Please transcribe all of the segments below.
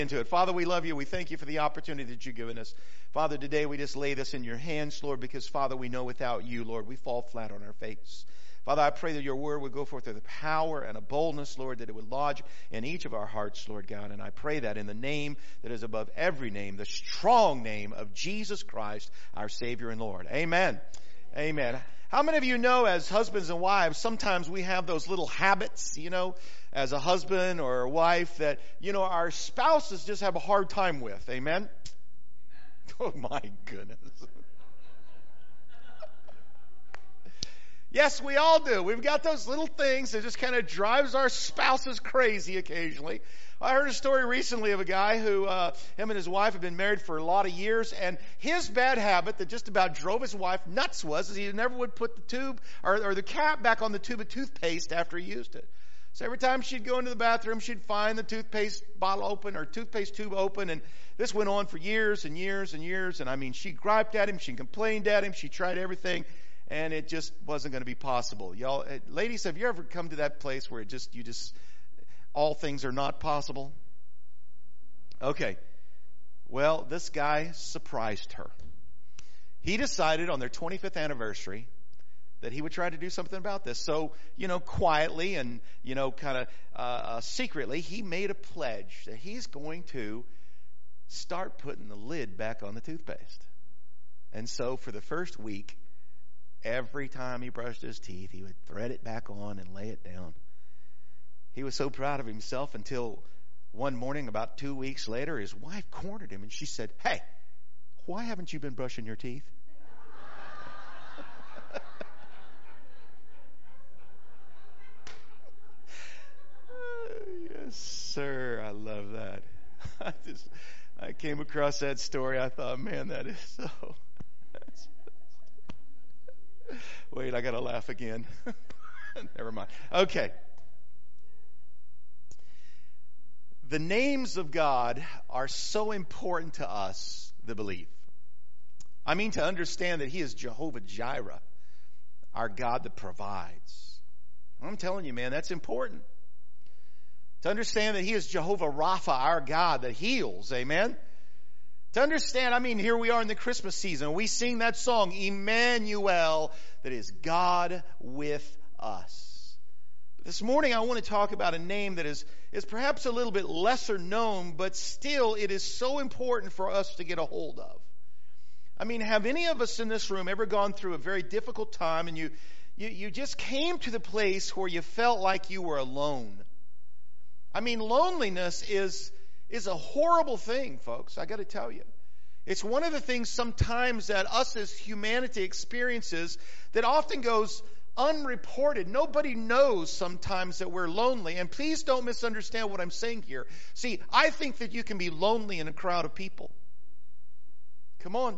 Into it. Father, we love you. We thank you for the opportunity that you've given us. Father, today we just lay this in your hands, Lord, because, Father, we know without you, Lord, we fall flat on our face. Father, I pray that your word would go forth with a power and a boldness, Lord, that it would lodge in each of our hearts, Lord God. And I pray that in the name that is above every name, the strong name of Jesus Christ, our Savior and Lord. Amen. Amen. How many of you know, as husbands and wives, sometimes we have those little habits, as a husband or a wife that, our spouses just have a hard time with. Amen? Oh my goodness. Yes, we all do. We've got those little things that just kind of drives our spouses crazy occasionally. I heard a story recently of a guy who, him and his wife have been married for a lot of years, and his bad habit that just about drove his wife nuts was he never would put the tube or the cap back on the tube of toothpaste after he used it. So every time she'd go into the bathroom, she'd find the toothpaste bottle open or toothpaste tube open, and this went on for years and years and years. And I mean, she griped at him, she complained at him, she tried everything, and it just wasn't going to be possible. Y'all, ladies, have you ever come to that place where all things are not possible? Okay. Well, this guy surprised her. He decided on their 25th anniversary that he would try to do something about this. So, quietly and, kind of secretly, he made a pledge that he's going to start putting the lid back on the toothpaste. And so for the first week, every time he brushed his teeth, he would thread it back on and lay it down. He was so proud of himself until one morning, about 2 weeks later, his wife cornered him and she said, "Hey, why haven't you been brushing your teeth?" Yes, sir. I love that. I came across that story. I thought, man, that is so. Wait, I got to laugh again. Never mind. Okay. The names of God are so important to us that believe. I mean, to understand that He is Jehovah Jireh, our God that provides. I'm telling you, man, that's important. To understand that He is Jehovah Rapha, our God that heals. Amen? To understand, here we are in the Christmas season. We sing that song, Emmanuel, that is God with us. This morning I want to talk about a name that is perhaps a little bit lesser known, but still it is so important for us to get a hold of. Have any of us in this room ever gone through a very difficult time and you just came to the place where you felt like you were alone? Loneliness is a horrible thing, folks. I got to tell you. It's one of the things sometimes that us as humanity experiences that often goes unreported. Nobody knows sometimes that we're lonely. And please don't misunderstand what I'm saying here. See, I think that you can be lonely in a crowd of people. Come on.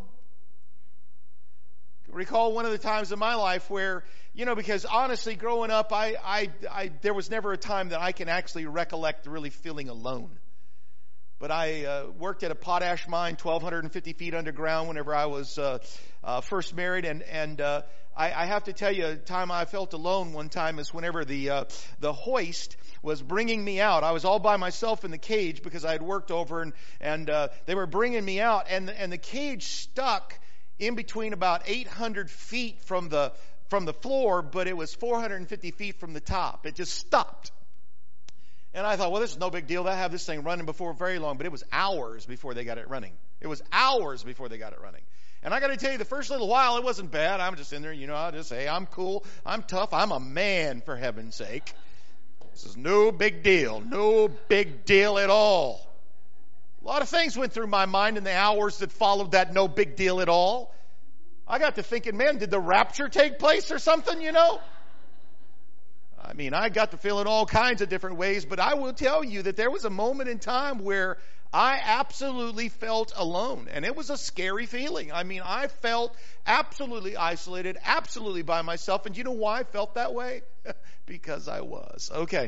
Recall one of the times in my life where, because honestly, growing up, there was never a time that I can actually recollect really feeling alone. But I worked at a potash mine 1,250 feet underground whenever I was first married. And I have to tell you, a time I felt alone one time is whenever the hoist was bringing me out. I was all by myself in the cage because I had worked over and they were bringing me out. And the cage stuck in between about 800 feet from the floor, but it was 450 feet from the top. It just stopped. And I thought, well, this is no big deal. They'll have this thing running before very long. But it was hours before they got it running. It was hours before they got it running. And I got to tell you, the first little while, it wasn't bad. I'm just in there, I'll just say, I'm cool. I'm tough. I'm a man, for heaven's sake. This is no big deal. No big deal at all. A lot of things went through my mind in the hours that followed that no big deal at all. I got to thinking, man, did the rapture take place or something, I got to feel in all kinds of different ways, but I will tell you that there was a moment in time where I absolutely felt alone, and it was a scary feeling. I felt absolutely isolated, absolutely by myself, and you know why I felt that way? Because I was. Okay.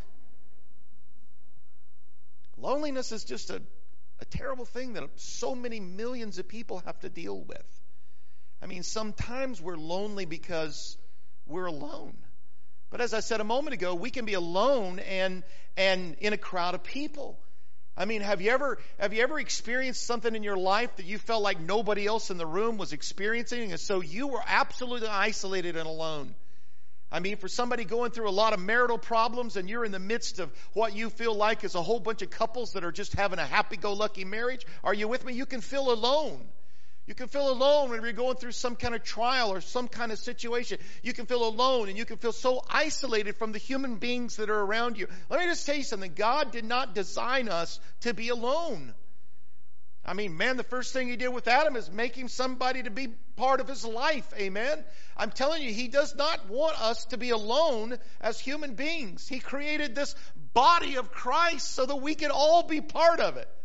Loneliness is just a terrible thing that so many millions of people have to deal with. Sometimes we're lonely because we're alone. But as I said a moment ago, we can be alone and in a crowd of people. I mean, have you ever experienced something in your life that you felt like nobody else in the room was experiencing, and so you were absolutely isolated and alone? I mean, for somebody going through a lot of marital problems and you're in the midst of what you feel like is a whole bunch of couples that are just having a happy-go-lucky marriage, are you with me? You can feel alone. You can feel alone when you're going through some kind of trial or some kind of situation. You can feel alone, and you can feel so isolated from the human beings that are around you. Let me just tell you something. God did not design us to be alone. I mean, man, the first thing He did with Adam is make him somebody to be part of his life. Amen? I'm telling you, He does not want us to be alone as human beings. He created this body of Christ so that we can all be part of it.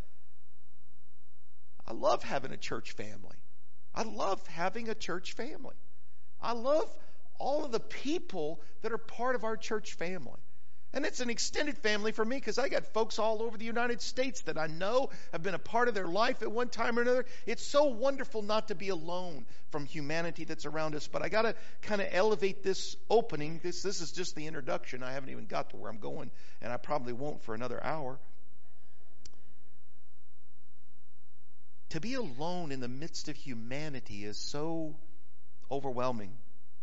I love having a church family. I love having a church family. I love all of the people that are part of our church family. And it's an extended family for me because I got folks all over the United States that I know have been a part of their life at one time or another. It's so wonderful not to be alone from humanity that's around us. But I got to kind of elevate this opening. This is just the introduction. I haven't even got to where I'm going, and I probably won't for another hour. To be alone in the midst of humanity is so overwhelming.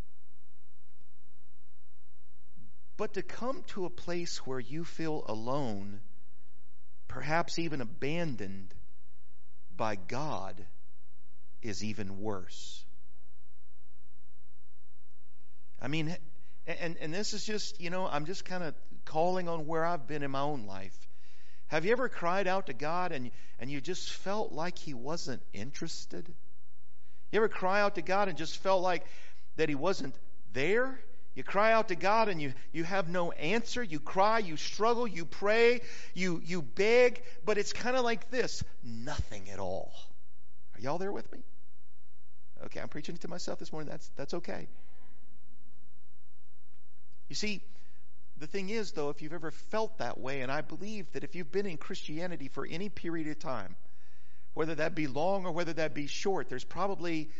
But to come to a place where you feel alone, perhaps even abandoned by God, is even worse. I mean, and this is just, I'm just kind of calling on where I've been in my own life. Have you ever cried out to God and you just felt like He wasn't interested? You ever cry out to God and just felt like that He wasn't there? You cry out to God and you have no answer. You cry, you struggle, you pray, you beg, but it's kind of like this, nothing at all. Are y'all there with me? Okay, I'm preaching to myself this morning. That's okay. You see, the thing is, though, if you've ever felt that way, and I believe that if you've been in Christianity for any period of time, whether that be long or whether that be short, there's probably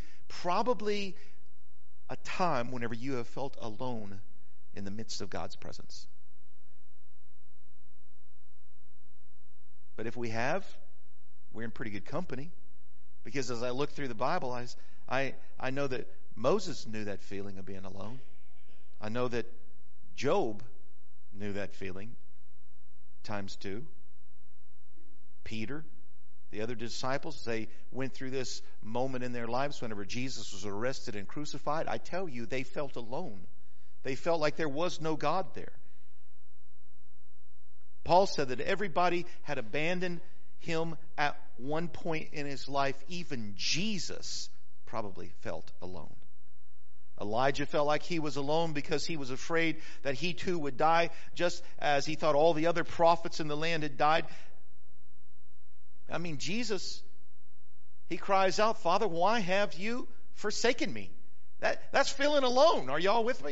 a time whenever you have felt alone in the midst of God's presence. But if we have, we're in pretty good company. Because as I look through the Bible, I know that Moses knew that feeling of being alone. I know that Job knew that feeling times two. Peter, the other disciples, they went through this moment in their lives whenever Jesus was arrested and crucified. I tell you, they felt alone. They felt like there was no God there. Paul said that everybody had abandoned him at one point in his life. Even Jesus probably felt alone. Elijah felt like he was alone because he was afraid that he too would die, just as he thought all the other prophets in the land had died. I mean, Jesus, He cries out, Father, why have you forsaken me? That's feeling alone. Are y'all with me?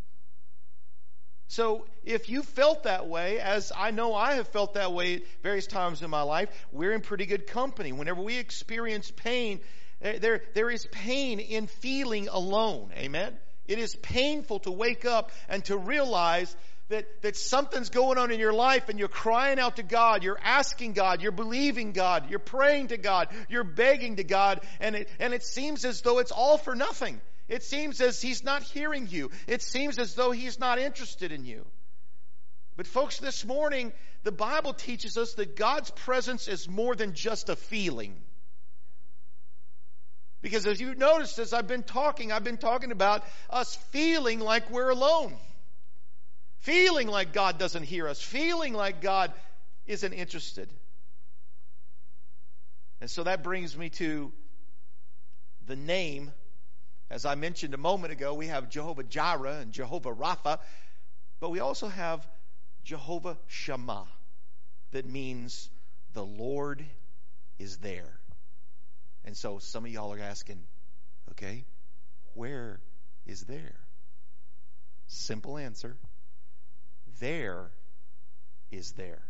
So if you felt that way, as I know I have felt that way at various times in my life, we're in pretty good company. Whenever we experience pain, there is pain in feeling alone. Amen? It is painful to wake up and to realize that something's going on in your life and you're crying out to God, you're asking God, you're believing God, you're praying to God, you're begging to God, and it seems as though it's all for nothing. It seems as He's not hearing you. It seems as though He's not interested in you. But folks, this morning, the Bible teaches us that God's presence is more than just a feeling. Because as you noticed, as I've been talking about us feeling like we're alone. Feeling like God doesn't hear us. Feeling like God isn't interested. And so that brings me to the name. As I mentioned a moment ago, we have Jehovah Jireh and Jehovah Rapha. But we also have Jehovah Shammah. That means the Lord is there. And so some of y'all are asking, okay, where is there? Simple answer. There is there.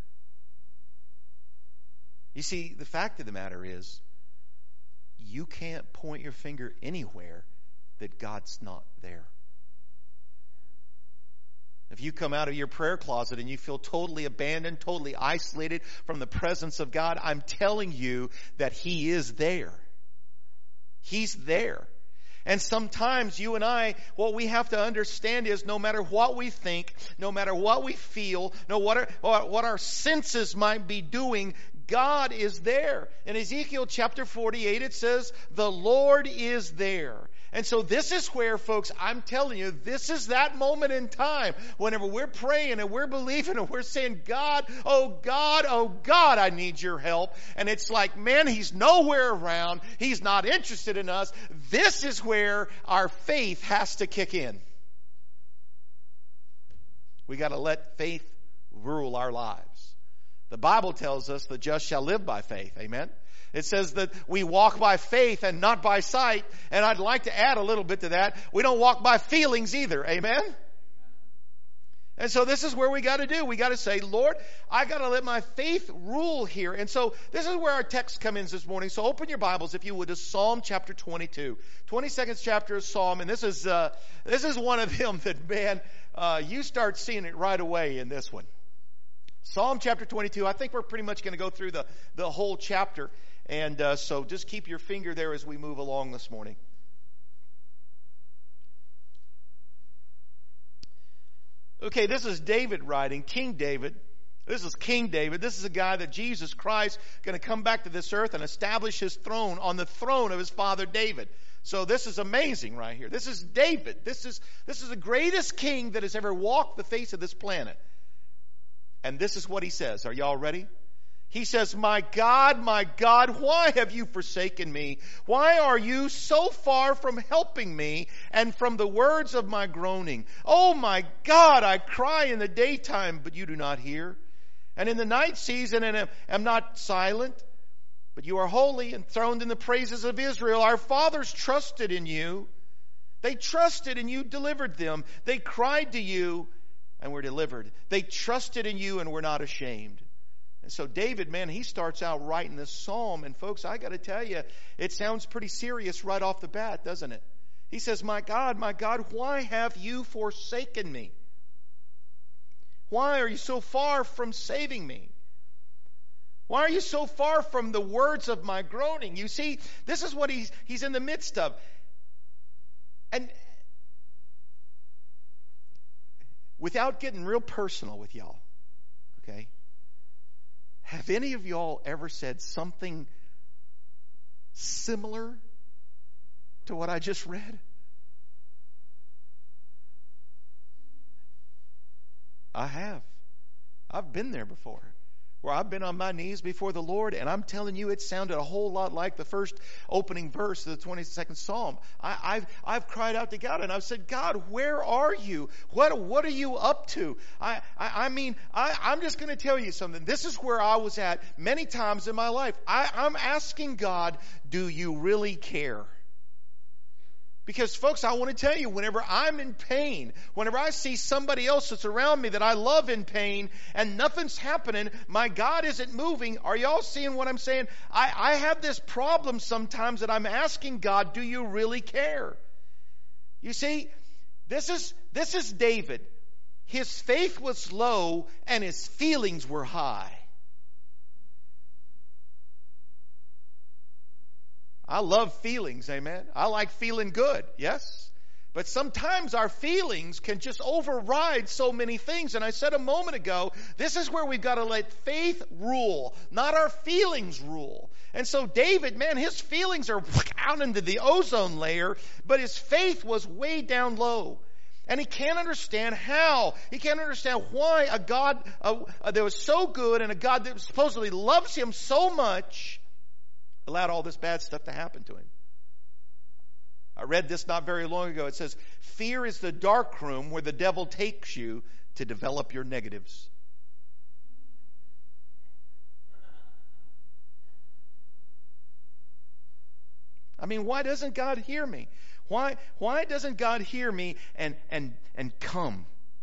You see, the fact of the matter is, you can't point your finger anywhere that God's not there. If you come out of your prayer closet and you feel totally abandoned, totally isolated from the presence of God, I'm telling you that He is there. He's there. And sometimes you and I, what we have to understand is no matter what we think, no matter what we feel, no matter what our senses might be doing, God is there. In Ezekiel chapter 48, it says, the Lord is there. And so this is where, folks, I'm telling you, this is that moment in time whenever we're praying and we're believing and we're saying, God, oh God, oh God, I need your help. And it's like, man, He's nowhere around. He's not interested in us. This is where our faith has to kick in. We got to let faith rule our lives. The Bible tells us the just shall live by faith. Amen. It says that we walk by faith and not by sight. And I'd like to add a little bit to that. We don't walk by feelings either. Amen? And so this is where we got to do. We got to say, Lord, I got to let my faith rule here. And so this is where our text comes in this morning. So open your Bibles, if you would, to Psalm chapter 22. 22nd chapter of Psalm. And this is one of them that, man, you start seeing it right away in this one. Psalm chapter 22. I think we're pretty much going to go through the whole chapter. And so just keep your finger there as we move along this morning. Okay, this is David writing, King David. This is King David. This is a guy that Jesus Christ going to come back to this earth and establish His throne on the throne of His father David. So this is amazing right here. This is David. This is the greatest king that has ever walked the face of this planet. And this is what he says. Are y'all ready? He says, my God, why have you forsaken me? Why are you so far from helping me and from the words of my groaning? Oh my God, I cry in the daytime, but you do not hear. And in the night season, and am not silent. But you are holy, enthroned in the praises of Israel. Our fathers trusted in you. They trusted and you delivered them. They cried to you and were delivered. They trusted in you and were not ashamed. And so David, man, he starts out writing this psalm. And folks, I got to tell you, it sounds pretty serious right off the bat, doesn't it? He says, my God, why have you forsaken me? Why are you so far from saving me? Why are you so far from the words of my groaning? You see, this is what he's in the midst of. And without getting real personal with y'all, okay? Have any of y'all ever said something similar to what I just read? I have. I've been there before. Where I've been on my knees before the Lord, and I'm telling you, it sounded a whole lot like the first opening verse of the 22nd Psalm. I've cried out to God, and I've said, God, where are you? What are you up to? I'm just going to tell you something. This is where I was at many times in my life. I'm asking God, do you really care? Because, folks, I want to tell you, whenever I'm in pain, whenever I see somebody else that's around me that I love in pain, and nothing's happening, my God isn't moving. Are y'all seeing what I'm saying? I have this problem sometimes that I'm asking God, do you really care? You see, this is David. His faith was low and his feelings were high. I love feelings, amen. I like feeling good, yes. But sometimes our feelings can just override so many things. And I said a moment ago, this is where we've got to let faith rule, not our feelings rule. And so David, man, his feelings are out into the ozone layer, but his faith was way down low. And he can't understand how. He can't understand why a God that was so good and a God that supposedly loves him so much allowed all this bad stuff to happen to him. I read this not very long ago. It says, fear is the dark room where the devil takes you to develop your negatives. I mean, why doesn't God hear me? Why doesn't God hear me and come?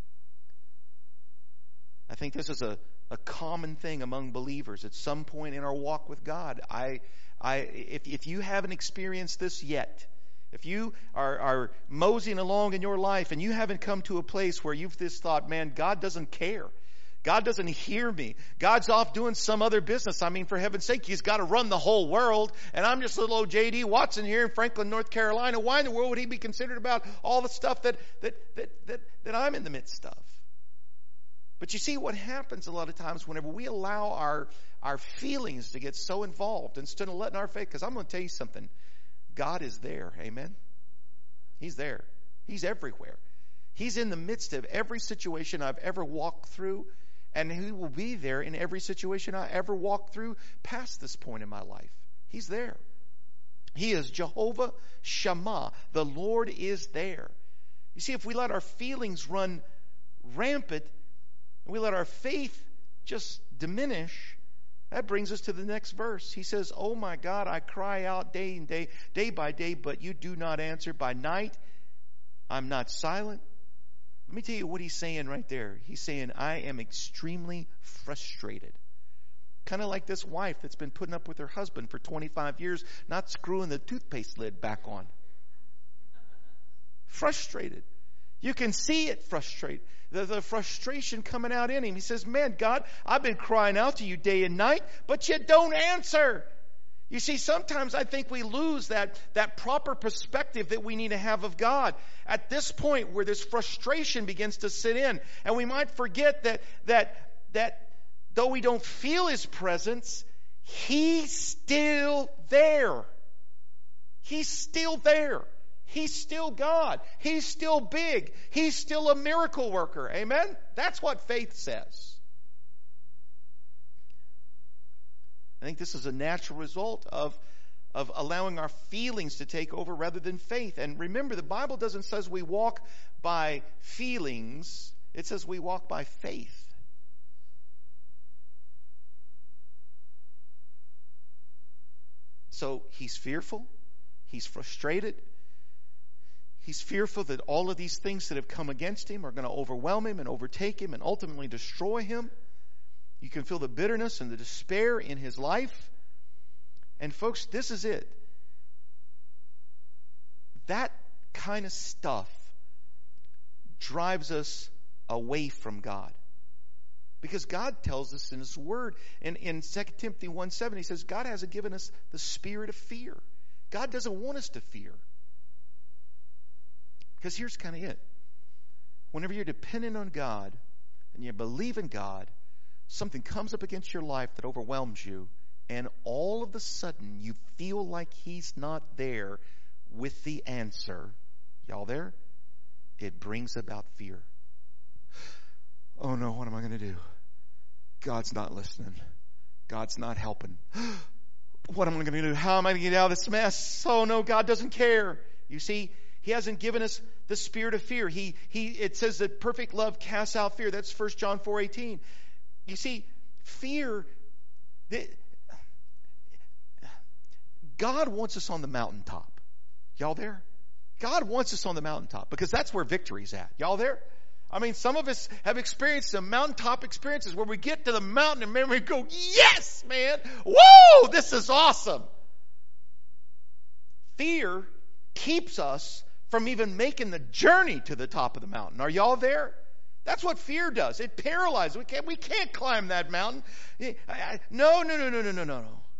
I think this is a common thing among believers at some point in our walk with God. If you haven't experienced this yet, If you are moseying along in your life and you haven't come to a place where you've just thought, man, God doesn't care. God doesn't hear me. God's off doing some other business. I mean, for heaven's sake, He's got to run the whole world. And I'm just little old J.D. Watson here in Franklin, North Carolina. Why in the world would He be considered about all the stuff that I'm in the midst of? But you see what happens a lot of times whenever we allow our feelings to get so involved instead of letting our faith, because I'm going to tell you something. God is there. Amen? He's there. He's everywhere. He's in the midst of every situation I've ever walked through. And He will be there in every situation I ever walk through past this point in my life. He's there. He is Jehovah Shammah. The Lord is there. You see, if we let our feelings run rampant, and we let our faith just diminish, that brings us to the next verse. He says, oh my God, I cry out day by day, but you do not answer. By night, I'm not silent. Let me tell you what He's saying right there. He's saying, I am extremely frustrated. Kind of like this wife that's been putting up with her husband for 25 years, not screwing the toothpaste lid back on. Frustrated. You can see it frustrate. The frustration coming out in him. He says, man, God, I've been crying out to you day and night, but you don't answer. You see, sometimes I think we lose that proper perspective that we need to have of God. At this point where this frustration begins to sit in, and we might forget that though we don't feel His presence, He's still there. He's still there. He's still God. He's still big. He's still a miracle worker. Amen? That's what faith says. I think this is a natural result of allowing our feelings to take over rather than faith. And remember, the Bible doesn't say we walk by feelings. It says we walk by faith. So he's fearful. He's frustrated. He's fearful that all of these things that have come against him are going to overwhelm him and overtake him and ultimately destroy him. You can feel the bitterness and the despair in his life. And folks, this is it. That kind of stuff drives us away from God. Because God tells us in His Word, in 2 Timothy 1:7, He says, God hasn't given us the spirit of fear. God doesn't want us to fear. Because here's kind of it. Whenever you're dependent on God and you believe in God, something comes up against your life that overwhelms you, and all of a sudden you feel like He's not there with the answer. Y'all there? It brings about fear. Oh no, what am I going to do? God's not listening. God's not helping. What am I going to do? How am I going to get out of this mess? Oh no, God doesn't care. You see, He hasn't given us the spirit of fear. It says that perfect love casts out fear. That's 1 John 4:18. You see, fear, God wants us on the mountaintop. Y'all there? God wants us on the mountaintop because that's where victory's at. Y'all there? I mean, some of us have experienced some mountaintop experiences where we get to the mountain and man, we go, yes, man. Whoa, this is awesome. Fear keeps us from even making the journey to the top of the mountain. Are y'all there? That's what fear does. It paralyzes. We can't climb that mountain. No.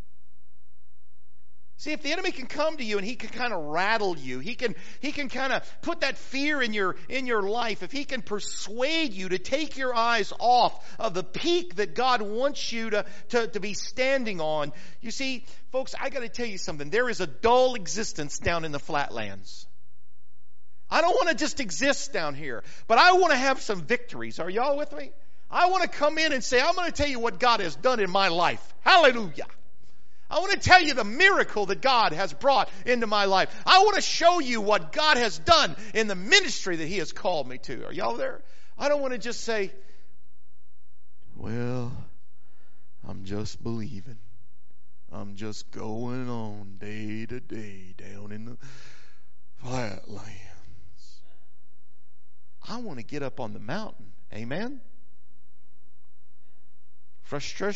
See, if the enemy can come to you and he can kind of rattle you, he can kind of put that fear in your life. If he can persuade you to take your eyes off of the peak that God wants you to be standing on. You see, folks, I got to tell you something. There is a dull existence down in the flatlands. I don't want to just exist down here, but I want to have some victories. Are y'all with me? I want to come in and say, I'm going to tell you what God has done in my life. Hallelujah. I want to tell you the miracle that God has brought into my life. I want to show you what God has done in the ministry that He has called me to. Are y'all there? I don't want to just say, well, I'm just believing. I'm just going on day to day down in the flatlands. I want to get up on the mountain. Amen?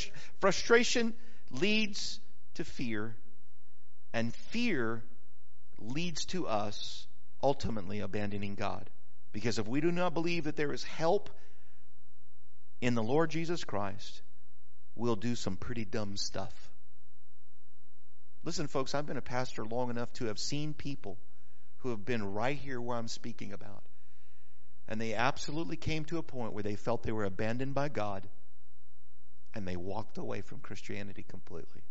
Frustration leads to fear, and fear leads to us ultimately abandoning God. Because if we do not believe that there is help in the Lord Jesus Christ, we'll do some pretty dumb stuff. Listen, folks, I've been a pastor long enough to have seen people who have been right here where I'm speaking about. And they absolutely came to a point where they felt they were abandoned by God, and they walked away from Christianity completely.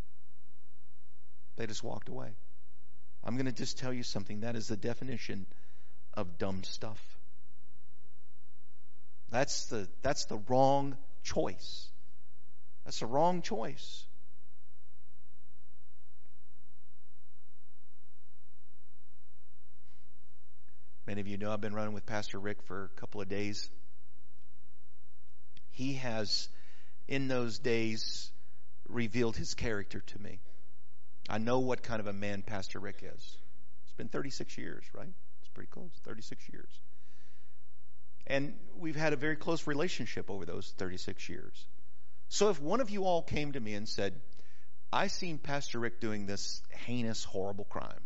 They just walked away. I'm going to just tell you something. That is the definition of dumb stuff. That's the wrong choice. That's the wrong choice. Many of you know I've been running with Pastor Rick for a couple of days. He has, in those days, revealed his character to me. I know what kind of a man Pastor Rick is. It's been 36 years, right? It's pretty close, 36 years. And we've had a very close relationship over those 36 years. So if one of you all came to me and said, I seen Pastor Rick doing this heinous, horrible crime,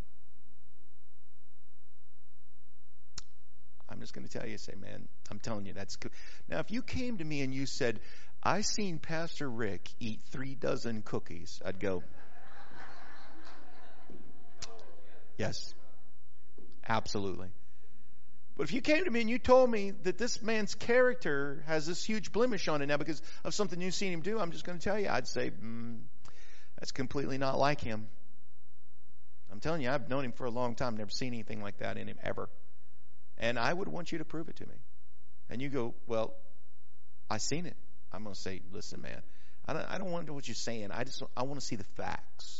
I'm just going to tell you, say, man, I'm telling you, that's good. Now, if you came to me and you said, I seen Pastor Rick eat 3 dozen cookies, I'd go, yes, absolutely. But if you came to me and you told me that this man's character has this huge blemish on it now because of something you've seen him do, I'm just going to tell you, I'd say, that's completely not like him. I'm telling you, I've known him for a long time, never seen anything like that in him ever. And I would want you to prove it to me. And you go, well, I seen it. I'm going to say, listen, man, I don't want to know what you're saying. I want to see the facts.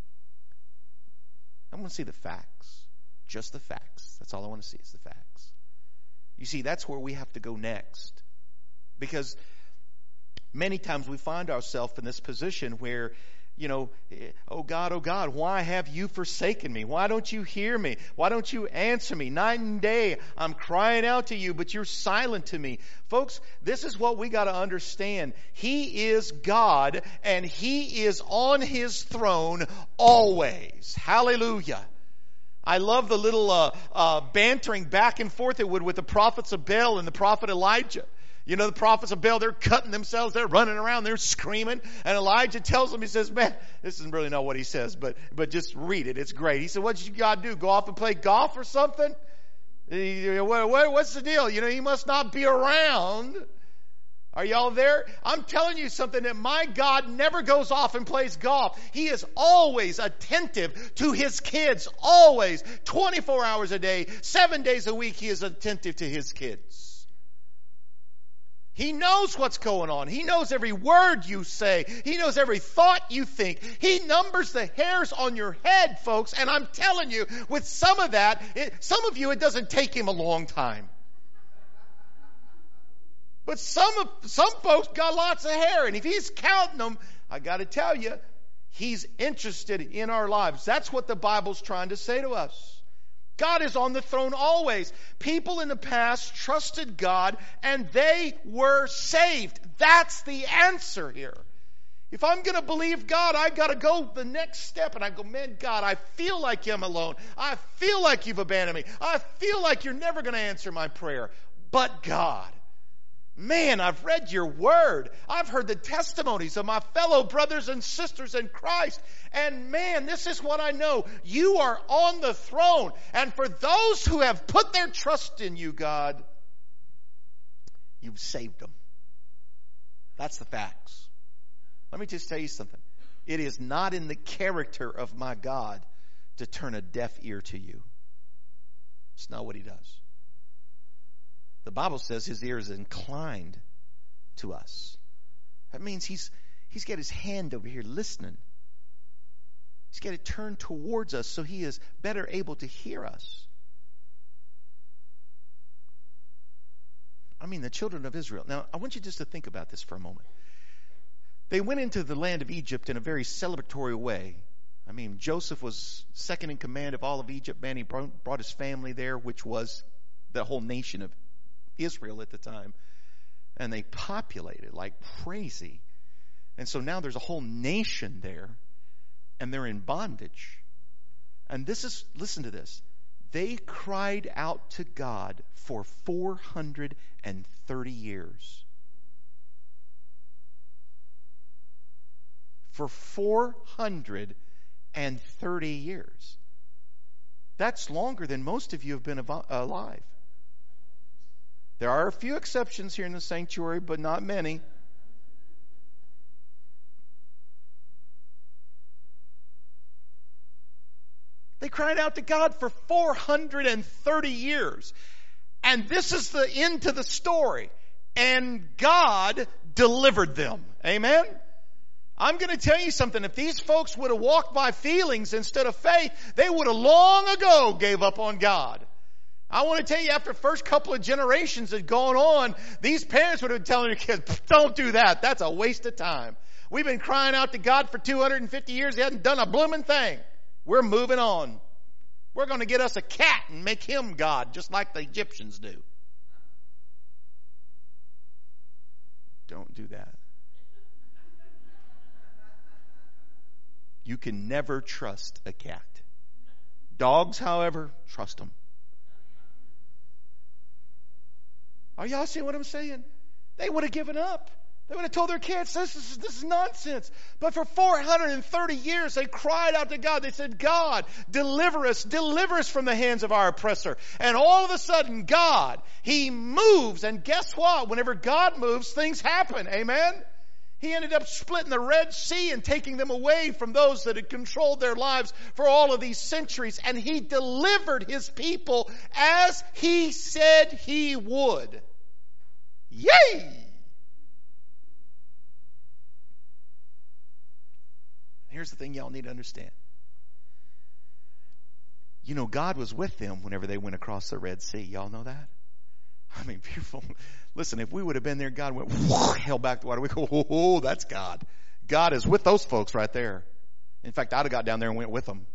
I want to see the facts. Just the facts. That's all I want to see is the facts. You see, that's where we have to go next. Because many times we find ourselves in this position where, you know, oh God, why have you forsaken me? Why don't you hear me? Why don't you answer me? Night and day, I'm crying out to you, but you're silent to me. Folks, this is what we got to understand. He is God, and He is on His throne always. Hallelujah. I love the little bantering back and forth it would with the prophets of Baal and the prophet Elijah. You know, the prophets of Baal, they're cutting themselves, they're running around, they're screaming. And Elijah tells them, he says, man, this isn't really not what he says, but just read it. It's great. He said, what did you got to do? Go off and play golf or something? What's the deal? You know, he must not be around. Are y'all there? I'm telling you something, that my God never goes off and plays golf. He is always attentive to His kids. Always. 24 hours a day, 7 days a week, He is attentive to His kids. He knows what's going on. He knows every word you say. He knows every thought you think. He numbers the hairs on your head, folks. And I'm telling you, with some of that, some of you, it doesn't take Him a long time. But some folks got lots of hair, and if He's counting them, I got to tell you, He's interested in our lives. That's what the Bible's trying to say to us. God is on the throne always. People in the past trusted God, and they were saved. That's the answer here. If I'm going to believe God, I've got to go the next step. And I go, man, God, I feel like I'm alone. I feel like You've abandoned me. I feel like You're never going to answer my prayer. But God, man, I've read Your Word. I've heard the testimonies of my fellow brothers and sisters in Christ. And man, this is what I know. You are on the throne. And for those who have put their trust in You, God, You've saved them. That's the facts. Let me just tell you something. It is not in the character of my God to turn a deaf ear to you. It's not what He does. The Bible says His ear is inclined to us. That means He's got His hand over here listening. He's got it turned towards us so He is better able to hear us. I mean, the children of Israel. Now, I want you just to think about this for a moment. They went into the land of Egypt in a very celebratory way. I mean, Joseph was second in command of all of Egypt. Man, he brought his family there, which was the whole nation of Israel at the time. And they populated like crazy. And so now there's a whole nation there, and they're in bondage. And listen to this. They cried out to God for 430 years. For 430 years. That's longer than most of you have been alive. There are a few exceptions here in the sanctuary, but not many. They cried out to God for 430 years. And this is the end to the story. And God delivered them. Amen? I'm going to tell you something. If these folks would have walked by feelings instead of faith, they would have long ago gave up on God. I want to tell you, after the first couple of generations had gone on, these parents would have been telling their kids, don't do that. That's a waste of time. We've been crying out to God for 250 years. He hasn't done a blooming thing. We're moving on. We're going to get us a cat and make him God, just like the Egyptians do. Don't do that. You can never trust a cat. Dogs, however, trust them. Are y'all seeing what I'm saying? They would have given up. They would have told their kids, this is nonsense. But for 430 years, they cried out to God. They said, God, deliver us from the hands of our oppressor. And all of a sudden, God, He moves. And guess what? Whenever God moves, things happen. Amen? He ended up splitting the Red Sea and taking them away from those that had controlled their lives for all of these centuries. And He delivered His people as He said He would. Yay! Here's the thing y'all need to understand. You know, God was with them whenever they went across the Red Sea. Y'all know that? I mean, beautiful. Listen, if we would have been there, God went, held back the water. We go, oh, that's God. God is with those folks right there. In fact, I'd have got down there and went with them.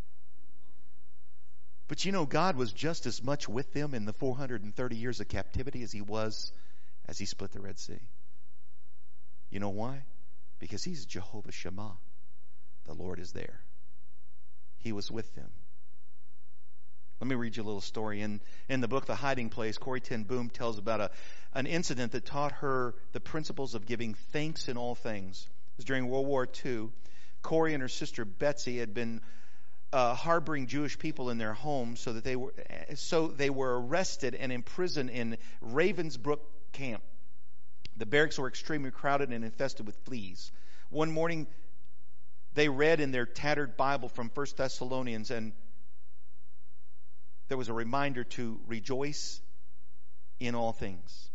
But you know, God was just as much with them in the 430 years of captivity as He was as He split the Red Sea. You know why? Because He's Jehovah Shammah. The Lord is there. He was with them. Let me read you a little story. In the book, The Hiding Place, Corrie ten Boom tells about an incident that taught her the principles of giving thanks in all things. It was during World War II. Corrie and her sister Betsy had been harboring Jewish people in their home, so they were arrested and imprisoned in Ravensbrück camp. The barracks were extremely crowded and infested with fleas. One morning, they read in their tattered Bible from 1 Thessalonians, and there was a reminder to rejoice in all things.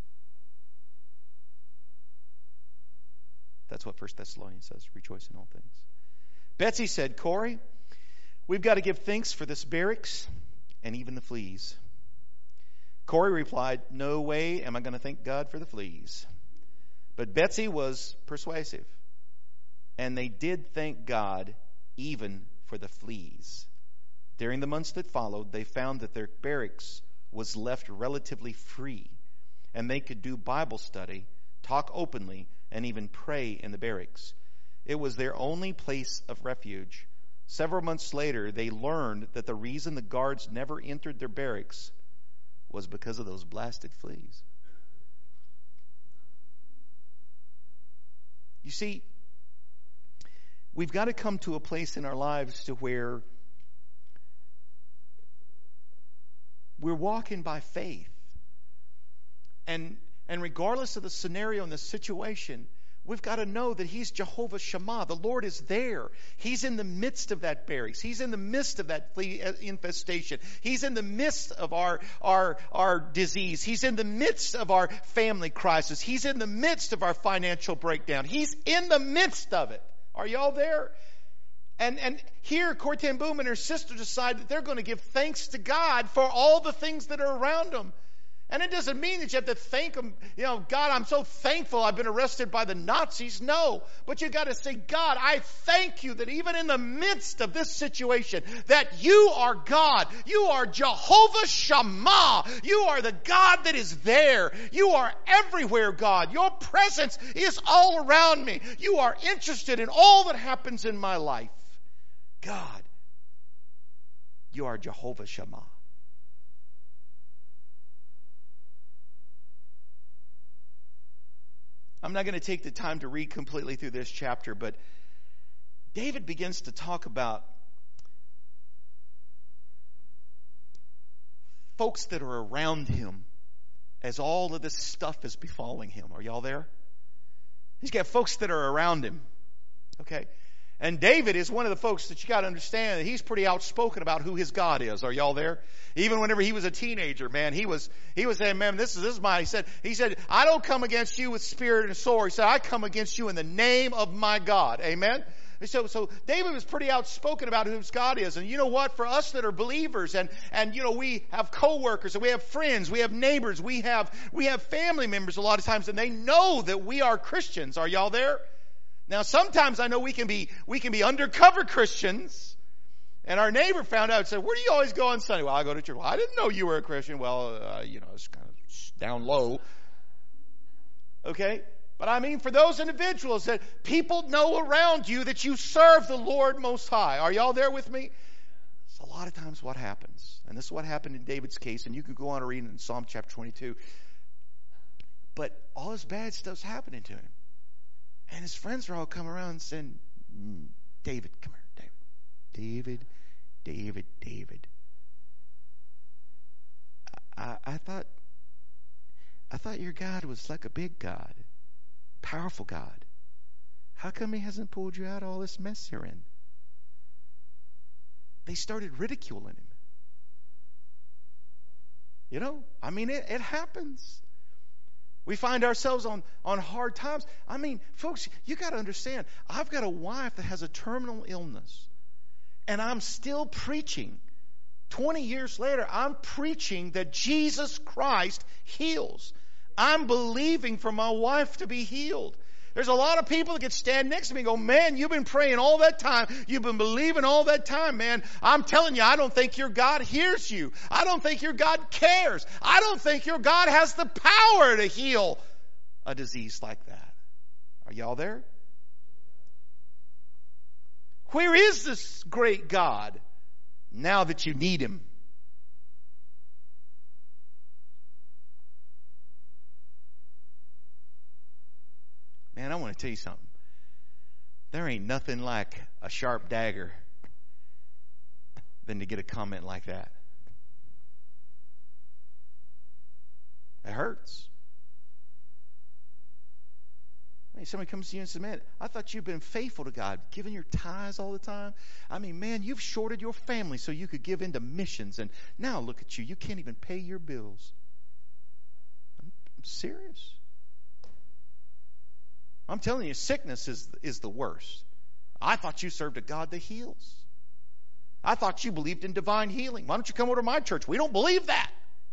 That's what 1 Thessalonians says, rejoice in all things. Betsy said, Corrie, we've got to give thanks for this barracks and even the fleas. Corrie replied, no way am I going to thank God for the fleas. But Betsy was persuasive. And they did thank God even for the fleas. During the months that followed, they found that their barracks was left relatively free. And they could do Bible study, talk openly, and even pray in the barracks. It was their only place of refuge. Several months later, they learned that the reason the guards never entered their barracks was because of those blasted fleas. You see, we've got to come to a place in our lives to where we're walking by faith. And regardless of the scenario and the situation, we've got to know that He's Jehovah Shammah. The Lord is there. He's in the midst of that barracks. He's in the midst of that flea infestation. He's in the midst of our disease. He's in the midst of our family crisis. He's in the midst of our financial breakdown. He's in the midst of it. Are y'all there? And here, Corrie ten Boom and her sister decide that they're going to give thanks to God for all the things that are around them. And it doesn't mean that you have to thank Him, God, I'm so thankful I've been arrested by the Nazis. No. But you got to say, God, I thank You that even in the midst of this situation, that You are God. You are Jehovah Shammah. You are the God that is there. You are everywhere, God. Your presence is all around me. You are interested in all that happens in my life. God, You are Jehovah Shammah. I'm not going to take the time to read completely through this chapter, but David begins to talk about folks that are around him as all of this stuff is befalling him. Are y'all there? He's got folks that are around him. Okay? And David is one of the folks that you got to understand that he's pretty outspoken about who his God is. Are y'all there? Even whenever he was a teenager, man, he was saying, man, this is mine. He said, I don't come against you with spirit and sword. He said, I come against you in the name of my God. Amen? So David was pretty outspoken about who God is. And you know what? For us that are believers and you know, we have coworkers and we have friends, we have neighbors, we have family members a lot of times, and they know that we are Christians. Are y'all there? Now, sometimes I know we can be undercover Christians. And our neighbor found out and said, where do you always go on Sunday? Well, I go to church. Well, I didn't know you were a Christian. Well, you know, it's kind of down low. Okay? But I mean, for those individuals that people know around you that you serve the Lord Most High. Are y'all there with me? It's a lot of times what happens. And this is what happened in David's case. And you could go on and read in Psalm chapter 22. But all this bad stuff's happening to him. And his friends are all coming around and saying, David, come here, David. David. I thought your God was like a big God. Powerful God. How come he hasn't pulled you out of all this mess you're in? They started ridiculing him. You know, I mean, it happens. We find ourselves on hard times. I mean, folks, you got to understand, I've got a wife that has a terminal illness, and I'm still preaching. 20 years later, I'm preaching that Jesus Christ heals. I'm believing for my wife to be healed. There's a lot of people that could stand next to me and go, man, you've been praying all that time. You've been believing all that time, man. I'm telling you, I don't think your God hears you. I don't think your God cares. I don't think your God has the power to heal a disease like that. Are y'all there? Where is this great God now that you need him? Man, I want to tell you something. There ain't nothing like a sharp dagger than to get a comment like that. It hurts. I mean, somebody comes to you and says, man, I thought you've been faithful to God, giving your tithes all the time. I mean, man, you've shorted your family so you could give into missions, and now look at you. You can't even pay your bills. I'm serious. I'm telling you, sickness is the worst. I thought you served a God that heals. I thought you believed in divine healing. Why don't you come over to my church? We don't believe that.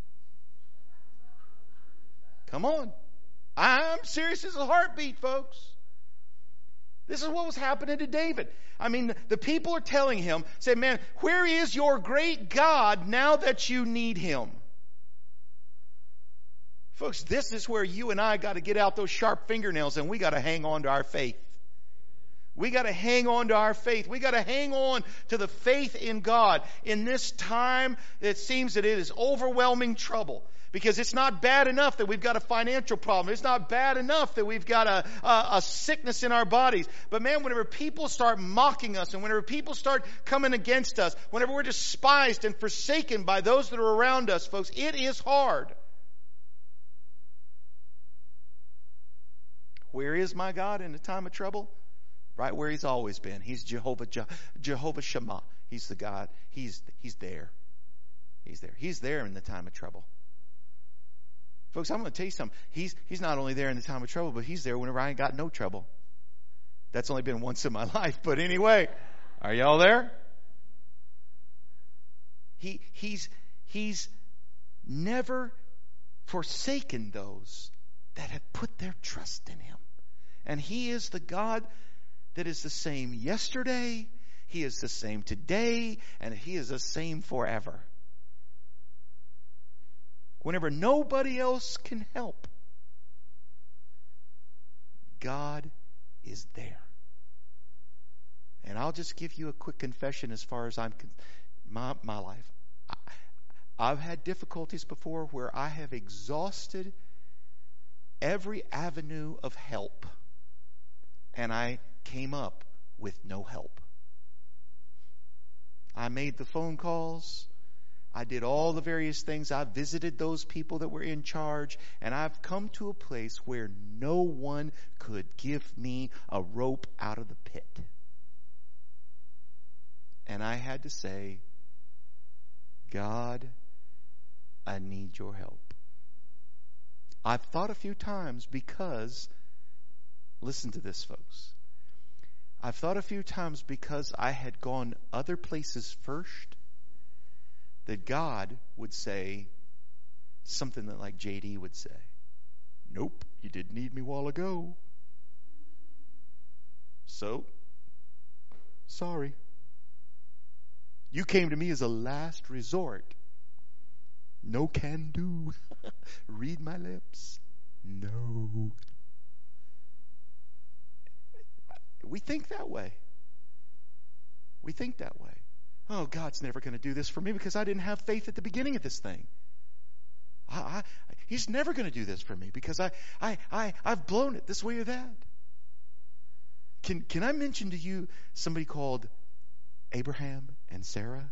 Come on. I'm serious as a heartbeat, folks. This is what was happening to David. I mean, the people are telling him, say, man, where is your great God now that you need him? Folks, this is where you and I got to get out those sharp fingernails, and we got to hang on to our faith. We got to hang on to our faith. We got to hang on to the faith in God. In this time, it seems that it is overwhelming trouble. Because it's not bad enough that we've got a financial problem. It's not bad enough that we've got a sickness in our bodies. But man, whenever people start mocking us and whenever people start coming against us, whenever we're despised and forsaken by those that are around us, folks, it is hard. Where is my God in the time of trouble? Right where he's always been. He's Jehovah Shammah. He's the God. He's there. He's there. He's there in the time of trouble. Folks, I'm going to tell you something. He's not only there in the time of trouble, but he's there whenever I ain't got no trouble. That's only been once in my life. But anyway, are y'all there? He's never forsaken those that have put their trust in him. And he is the God that is the same yesterday, he is the same today, and he is the same forever. Whenever nobody else can help, God is there. And I'll just give you a quick confession as far as I'm concerned. my life. I've had difficulties before where I have exhausted every avenue of help, and I came up with no help. I made the phone calls. I did all the various things. I visited those people that were in charge, and I've come to a place where no one could give me a rope out of the pit. And I had to say, God, I need your help. I've thought a few times because, listen to this, folks. I've thought a few times because I had gone other places first, that God would say something that like JD would say, nope, you didn't need me a while ago. So, sorry. You came to me as a last resort. No can do. Read my lips. No. We think that way. We think that way. Oh, God's never going to do this for me because I didn't have faith at the beginning of this thing. He's never going to do this for me because I've blown it this way or that. Can I mention to you somebody called Abraham and Sarah?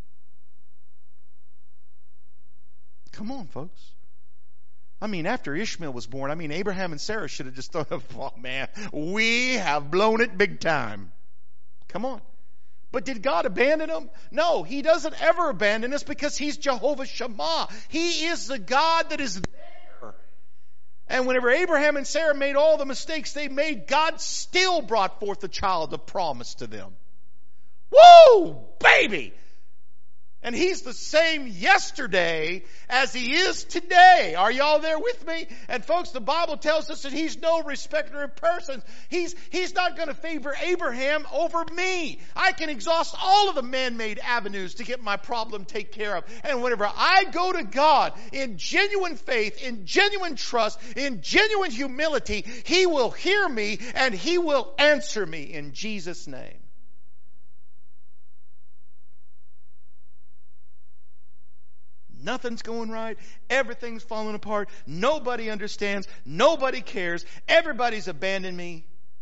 Come on, folks. I mean, after Ishmael was born, Abraham and Sarah should have just thought, oh man, we have blown it big time. Come on. But did God abandon them? No, He doesn't ever abandon us because He's Jehovah Shammah. He is the God that is there. And whenever Abraham and Sarah made all the mistakes they made, God still brought forth the child of promise to them. Woo, baby! And He's the same yesterday as He is today. Are y'all there with me? And folks, the Bible tells us that He's no respecter of persons. He's not going to favor Abraham over me. I can exhaust all of the man-made avenues to get my problem taken care of. And whenever I go to God in genuine faith, in genuine trust, in genuine humility, He will hear me and He will answer me in Jesus' name. Nothing's going right. Everything's falling apart. Nobody understands. Nobody cares. Everybody's abandoned me.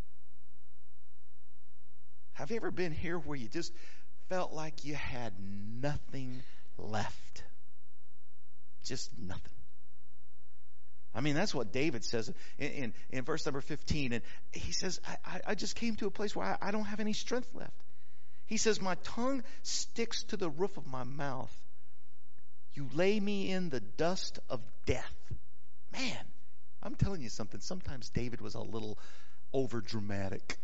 Have you ever been here where you just felt like you had nothing left? Just nothing. That's what David says in verse number 15. And he says, I just came to a place where I don't have any strength left. He says, my tongue sticks to the roof of my mouth. You lay me in the dust of death. Man, I'm telling you something. Sometimes David was a little over dramatic.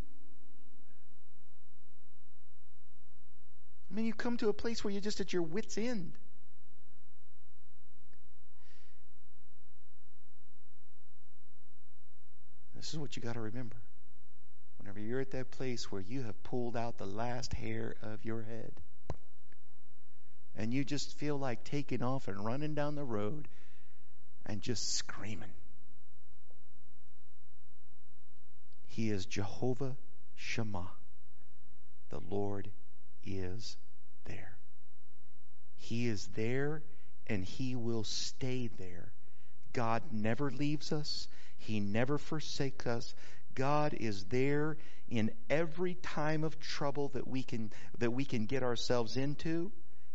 You come to a place where you're just at your wit's end. This is what you got to remember. Whenever you're at that place where you have pulled out the last hair of your head, and you just feel like taking off and running down the road and just screaming. He is Jehovah Shammah. The Lord is there. He is there and He will stay there. God never leaves us. He never forsakes us. God is there in every time of trouble that we can get ourselves into.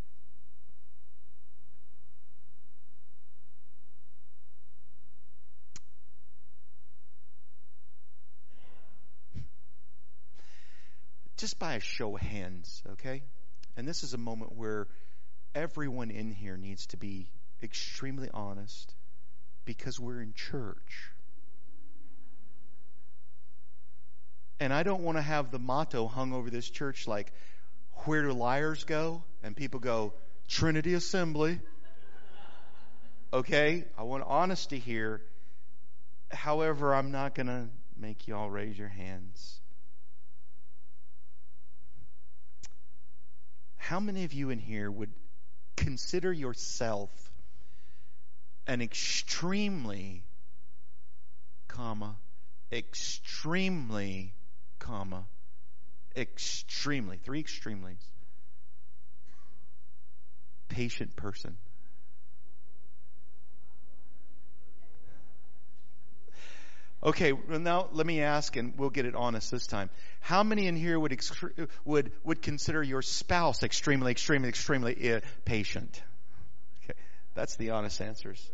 Just by a show of hands, okay? And this is a moment where everyone in here needs to be extremely honest because we're in church. And I don't want to have the motto hung over this church like, where do liars go? And people go, Trinity Assembly. Okay? I want honesty here. However, I'm not going to make y'all raise your hands. How many of you in here would consider yourself an extremely, extremely, three extremelies, patient person? Okay, well now let me ask, and we'll get it honest this time. How many in here would consider your spouse extremely patient? Okay, that's the honest answers.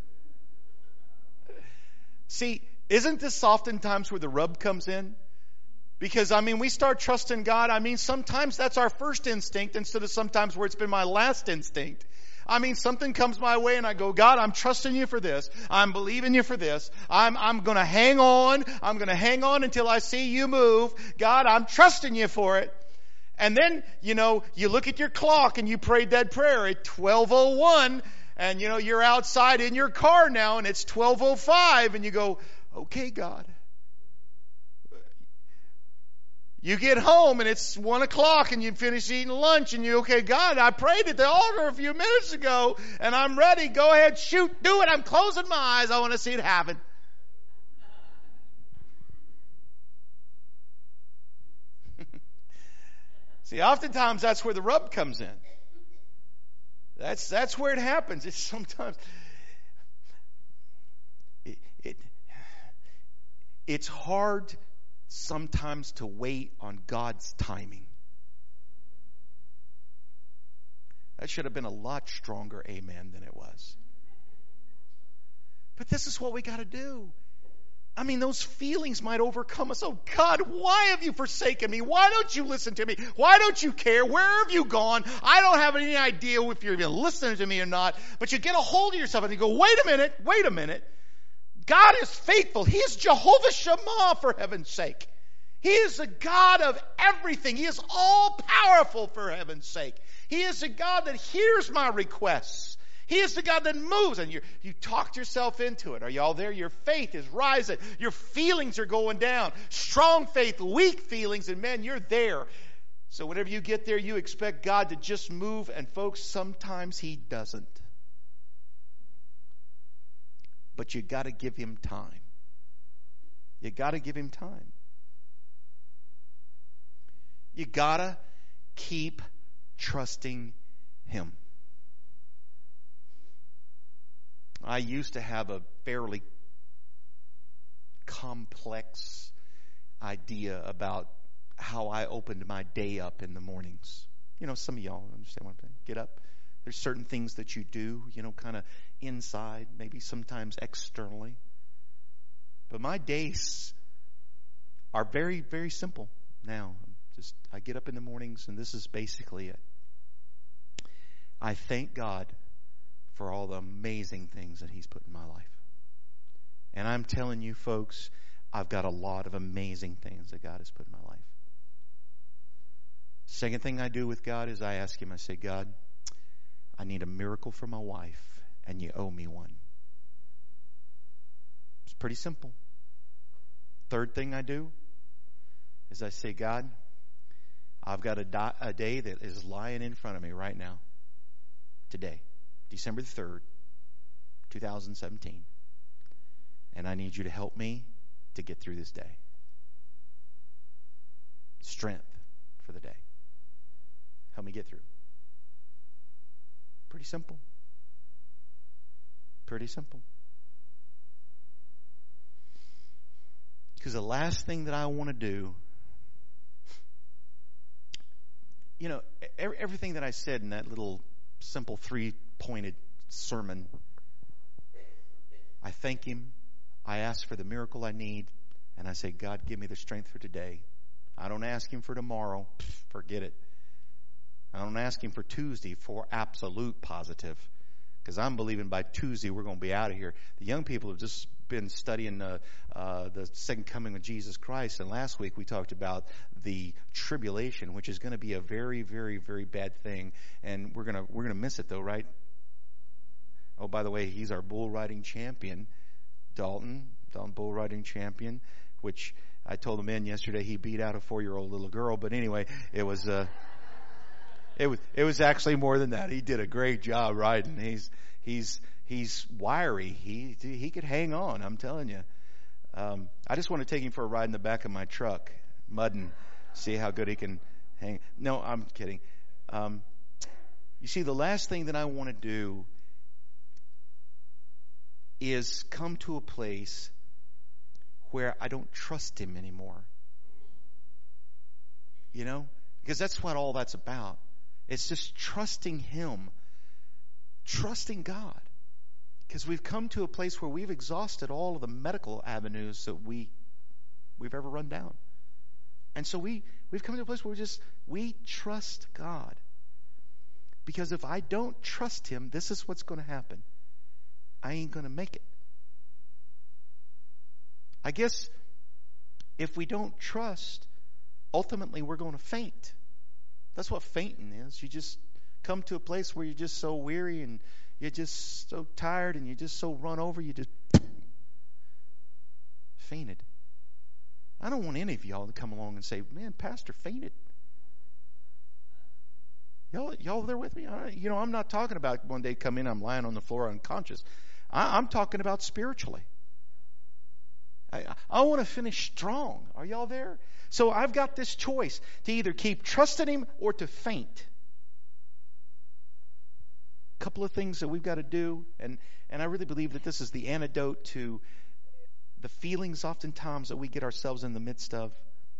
See, isn't this oftentimes where the rub comes in? Because, we start trusting God. Sometimes that's our first instinct instead of sometimes where it's been my last instinct. Something comes my way and I go, God, I'm trusting you for this. I'm believing you for this. I'm going to hang on. I'm going to hang on until I see you move. God, I'm trusting you for it. And then, you look at your clock and you prayed that prayer at 12:01 and, you're outside in your car now and it's 12:05 and you go, okay, God. You get home and it's 1 o'clock and you finish eating lunch and you, okay, God, I prayed at the altar a few minutes ago and I'm ready. Go ahead, shoot, do it. I'm closing my eyes. I want to see it happen. See, oftentimes that's where the rub comes in. That's where it happens. It's sometimes it's hard sometimes to wait on God's timing. That should have been a lot stronger amen than it was. But this is what we got to do. Those feelings might overcome us. Oh God, why have you forsaken me? Why don't you listen to me? Why don't you care? Where have you gone? I don't have any idea if you're even listening to me or not. But you get a hold of yourself and you go, wait a minute. God is faithful. He is Jehovah Shammah, for heaven's sake. He is the God of everything. He is all powerful, for heaven's sake. He is the God that hears my requests. He is the God that moves, and you talked yourself into it. Are y'all there? Your faith is rising. Your feelings are going down. Strong faith, weak feelings, and man, you're there. So whenever you get there, you expect God to just move, and folks, sometimes He doesn't. But you got to give Him time. You got to give Him time. You got to keep trusting Him. I used to have a fairly complex idea about how I opened my day up in the mornings. Some of y'all understand what I'm saying. Get up. There's certain things that you do, kind of inside, maybe sometimes externally. But my days are very, very simple now. I get up in the mornings and this is basically it. I thank God for all the amazing things that He's put in my life. And I'm telling you folks, I've got a lot of amazing things that God has put in my life. Second thing I do with God is I ask Him, I say, God, I need a miracle for my wife, and you owe me one. It's pretty simple. Third thing I do is I say, God, I've got a day that is lying in front of me right now. Today, December the 3rd, 2017. And I need you to help me to get through this day. Strength for the day. Help me get through. Pretty simple. Pretty simple. Because the last thing that I want to do, everything that I said in that little simple 3-pointed sermon, I thank Him. I ask for the miracle I need, and I say, God, give me the strength for today. I don't ask Him for tomorrow. Forget it. I don't ask Him for Tuesday for absolute positive, because I'm believing by Tuesday we're going to be out of here. The young people have just been studying the second coming of Jesus Christ, and last week we talked about the tribulation, which is going to be a very, very, very bad thing, and we're gonna miss it though, right? Oh, by the way, he's our bull riding champion, Dalton bull riding champion, which I told the men yesterday he beat out a 4-year-old little girl, but anyway, it was actually more than that. He did a great job riding. He's wiry. He could hang on. I'm telling you. I just want to take him for a ride in the back of my truck, mudding, see how good he can hang. No, I'm kidding. You see, the last thing that I want to do is come to a place where I don't trust Him anymore. You know? Because that's what all that's about. It's just trusting Him. Trusting God. Because we've come to a place where we've exhausted all of the medical avenues that we've ever run down. And so we've come to a place where we trust God. Because if I don't trust Him, this is what's going to happen. I ain't going to make it. I guess if we don't trust, ultimately we're going to faint. That's what fainting is. You just come to a place where you're just so weary and you're just so tired and you're just so run over, you just fainted. I don't want any of y'all to come along and say, man, Pastor fainted. Y'all there with me? I'm not talking about one day come in, I'm lying on the floor unconscious. I'm talking about spiritually. I want to finish strong. Are y'all there? So I've got this choice to either keep trusting Him or to faint. A couple of things that we've got to do, and I really believe that this is the antidote to the feelings oftentimes that we get ourselves in the midst of,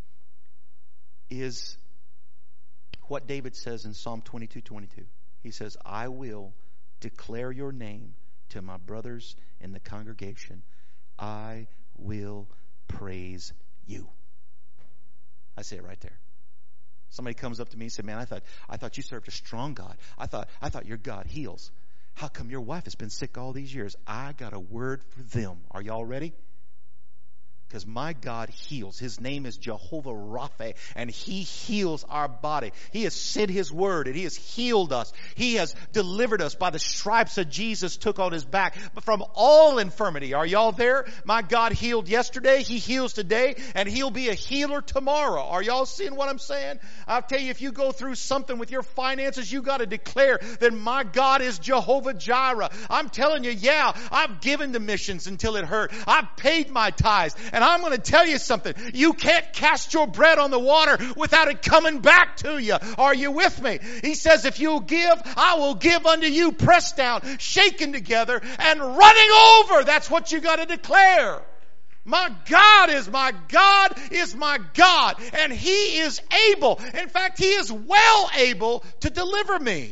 is what David says in Psalm 22:22. He says, I will declare your name to my brothers in the congregation. I will praise you. I say it right there. Somebody comes up to me and says, man, I thought you served a strong God. I thought your God heals. How come your wife has been sick all these years? I got a word for them. Are y'all ready? Because my God heals. His name is Jehovah Rapha, and He heals our body. He has sent His word, and He has healed us. He has delivered us by the stripes that Jesus took on His back from all infirmity. Are y'all there? My God healed yesterday. He heals today, and He'll be a healer tomorrow. Are y'all seeing what I'm saying? I'll tell you, if you go through something with your finances, you got to declare that my God is Jehovah Jireh. I'm telling you, yeah, I've given to missions until it hurt. I've paid my tithes. And I'm going to tell you something. You can't cast your bread on the water without it coming back to you. Are you with me? He says, if you'll give, I will give unto you, pressed down, shaken together, and running over. That's what you got to declare. My God is my God is my God. And He is able. In fact, He is well able to deliver me.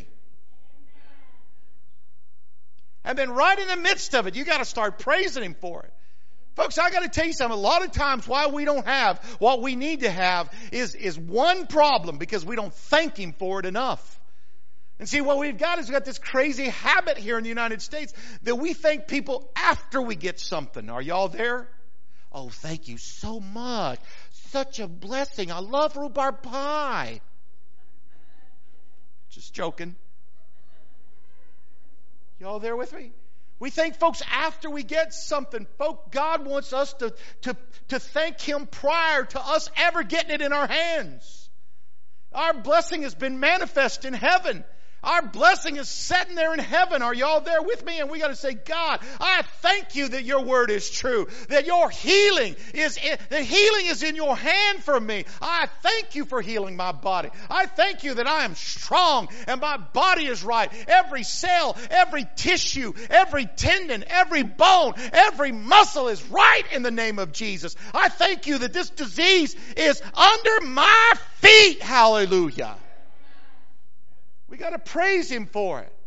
And then right in the midst of it, you got to start praising Him for it. Folks, I got to tell you something. A lot of times why we don't have what we need to have is one problem, because we don't thank Him for it enough. And see, what we've got this crazy habit here in the United States that we thank people after we get something. Are y'all there? Oh, thank you so much. Such a blessing. I love rhubarb pie. Just joking. Y'all there with me? We thank folks after we get something. Folk, God wants us to thank Him prior to us ever getting it in our hands. Our blessing has been manifest in heaven. Our blessing is sitting there in heaven. Are y'all there with me? And we got to say, God, I thank you that your word is true, that your healing is in your hand for me. I thank you for healing my body. I thank you that I am strong and my body is right. Every cell, every tissue, every tendon, every bone, every muscle is right in the name of Jesus. I thank you that this disease is under my feet. Hallelujah. We got to praise Him for it.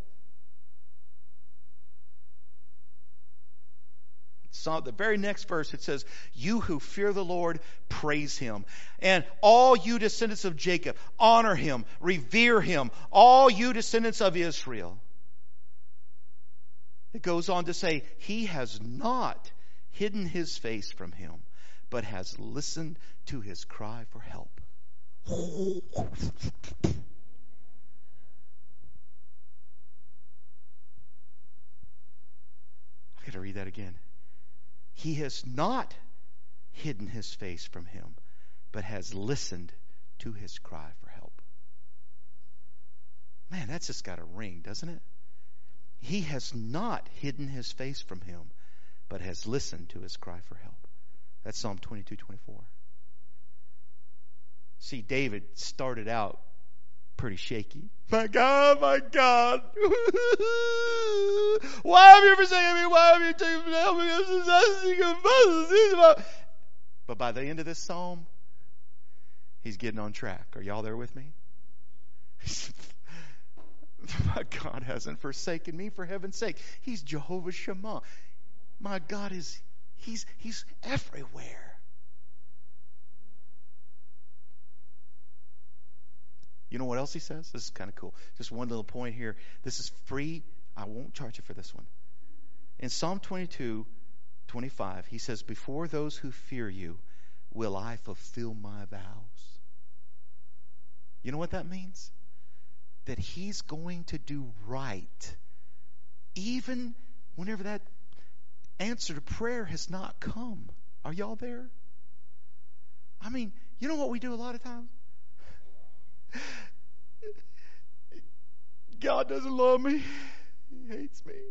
So the very next verse, it says, you who fear the Lord, praise Him. And all you descendants of Jacob, honor Him, revere Him. All you descendants of Israel. It goes on to say, He has not hidden His face from him, but has listened to his cry for help. I got to read that again. He has not hidden His face from him, but has listened to his cry for help. Man, that's just got a ring, doesn't it? He has not hidden His face from him, but has listened to his cry for help. That's Psalm 22:24. See, David started out pretty shaky. My God. Why have you forsaken me? Why have you taken me? But by the end of this psalm, he's getting on track. Are y'all there with me? My God hasn't forsaken me, for heaven's sake. He's Jehovah Shammah. My God he's everywhere. You know what else he says? This is kind of cool. Just one little point here. This is free. I won't charge you for this one. In Psalm 22:25, he says, before those who fear you, will I fulfill my vows. You know what that means? That he's going to do right, even whenever that answer to prayer has not come. Are y'all there? I mean, you know what we do a lot of times? God doesn't love me. He hates me.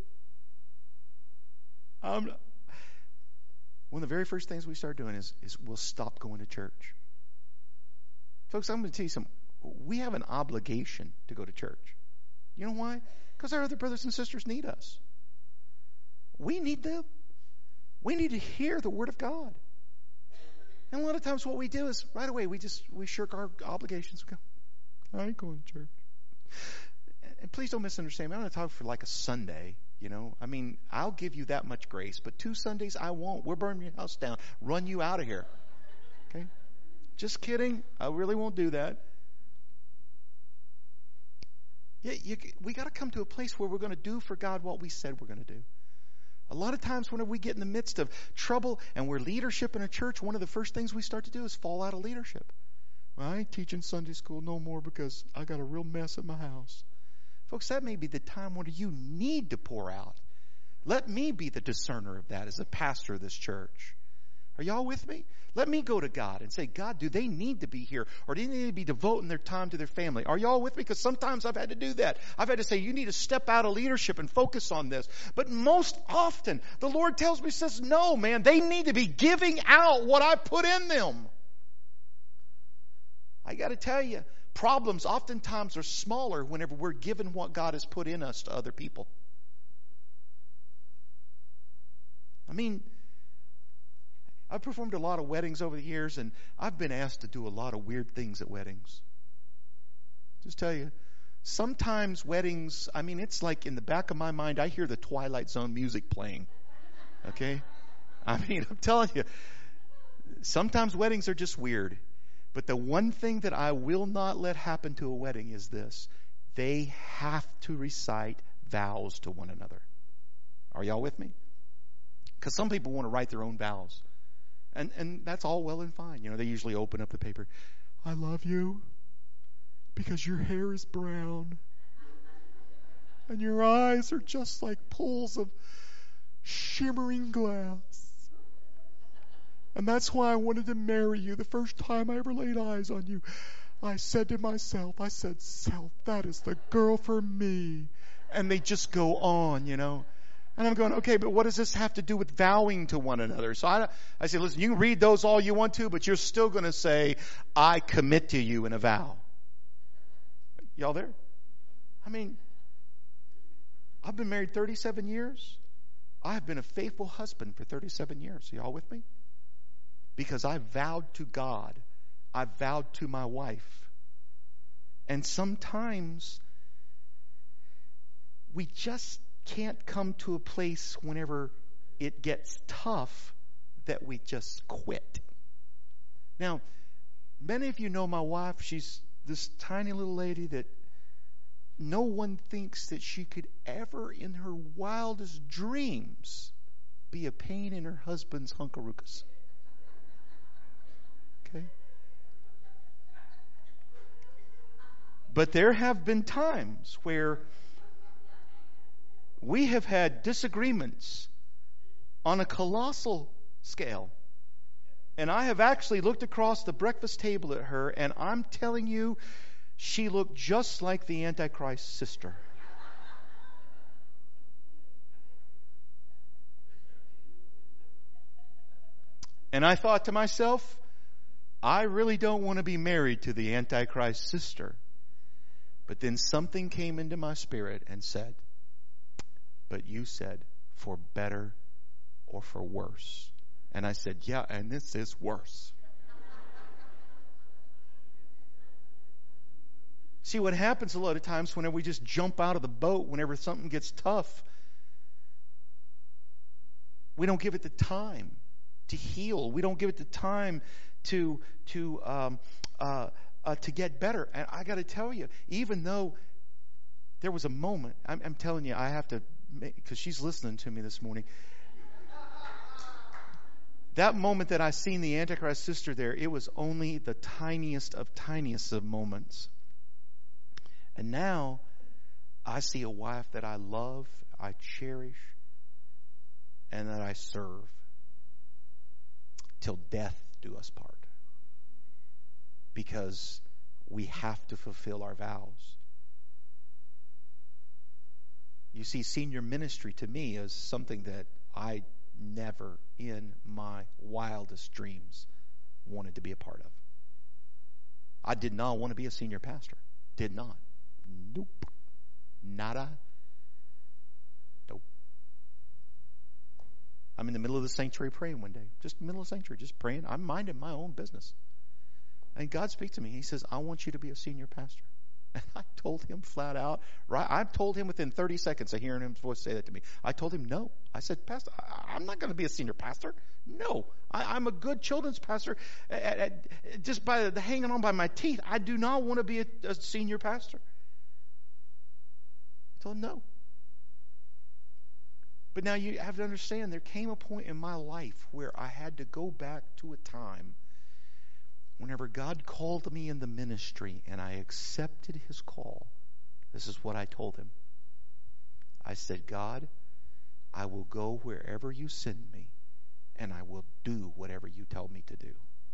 One of the very first things we start doing is we'll stop going to church. Folks, I'm going to tell you something. We have an obligation to go to church. You know why? Because our other brothers and sisters need us. We need them. We need to hear the Word of God. And a lot of times what we do is right away we shirk our obligations. We go, I ain't going to church. And please don't misunderstand me. I'm not talking for like a Sunday, you know. I mean, I'll give you that much grace, but 2 Sundays I won't. We'll burn your house down, run you out of here. Okay? Just kidding. I really won't do that. Yeah, we got to come to a place where we're going to do for God what we said we're going to do. A lot of times whenever we get in the midst of trouble and we're leadership in a church, one of the first things we start to do is fall out of leadership. Well, I ain't teaching Sunday school no more because I got a real mess at my house. Folks, that may be the time when you need to pour out. Let me be the discerner of that as a pastor of this church. Are y'all with me? Let me go to God and say, God, do they need to be here? Or do they need to be devoting their time to their family? Are y'all with me? Because sometimes I've had to do that. I've had to say, you need to step out of leadership and focus on this. But most often, the Lord tells me, says, no, man, they need to be giving out what I put in them. I got to tell you, problems oftentimes are smaller whenever we're given what God has put in us to other people. I mean, I've performed a lot of weddings over the years, and I've been asked to do a lot of weird things at weddings. Just tell you, sometimes weddings, I mean, it's like in the back of my mind, I hear the Twilight Zone music playing. Okay? I mean, I'm telling you, sometimes weddings are just weird. But the one thing that I will not let happen to a wedding is this. They have to recite vows to one another. Are y'all with me? Because some people want to write their own vows. And that's all well and fine. You know, they usually open up the paper. I love you because your hair is brown. And your eyes are just like pools of shimmering glass. And that's why I wanted to marry you. The first time I ever laid eyes on you, I said to myself, self, that is the girl for me. And they just go on, you know. And I'm going, okay, but what does this have to do with vowing to one another? So I say, listen, you can read those all you want to, but you're still going to say, I commit to you in a vow. Y'all there? I mean, I've been married 37 years. I've been a faithful husband for 37 years. Y'all with me? Because I vowed to God. I vowed to my wife. And sometimes we just can't come to a place whenever it gets tough that we just quit. Now, many of you know my wife. She's this tiny little lady that no one thinks that she could ever in her wildest dreams be a pain in her husband's hunkarukas. Okay? But there have been times where we have had disagreements on a colossal scale. And I have actually looked across the breakfast table at her, and I'm telling you, she looked just like the Antichrist sister. And I thought to myself, I really don't want to be married to the Antichrist sister. But then something came into my spirit and said, but you said, for better or for worse. And I said, yeah, and this is worse. See, what happens a lot of times whenever we just jump out of the boat, whenever something gets tough, we don't give it the time to heal. We don't give it the time to get better. And I got to tell you, even though there was a moment, I'm telling you, I have to, because she's listening to me this morning. That moment that I seen the Antichrist sister there, it was only the tiniest of moments. And now I see a wife that I love, I cherish, and that I serve till death do us part. Because we have to fulfill our vows. You see, senior ministry to me is something that I never in my wildest dreams wanted to be a part of. I did not want to be a senior pastor. Did not. Nope. Nada. Nope. I'm in the middle of the sanctuary praying one day. Just in the middle of the sanctuary, just praying. I'm minding my own business. And God speaks to me. He says, I want you to be a senior pastor. And I told him flat out, right? I told him within 30 seconds of hearing his voice say that to me. I told him no. I said, Pastor, I'm not going to be a senior pastor. No. I'm a good children's pastor. Just by the hanging on by my teeth, I do not want to be a senior pastor. I told him no. But now you have to understand, there came a point in my life where I had to go back to a time whenever God called me in the ministry and I accepted his call. This is what I told him. I said, God, I will go wherever you send me, and I will do whatever you tell me to do.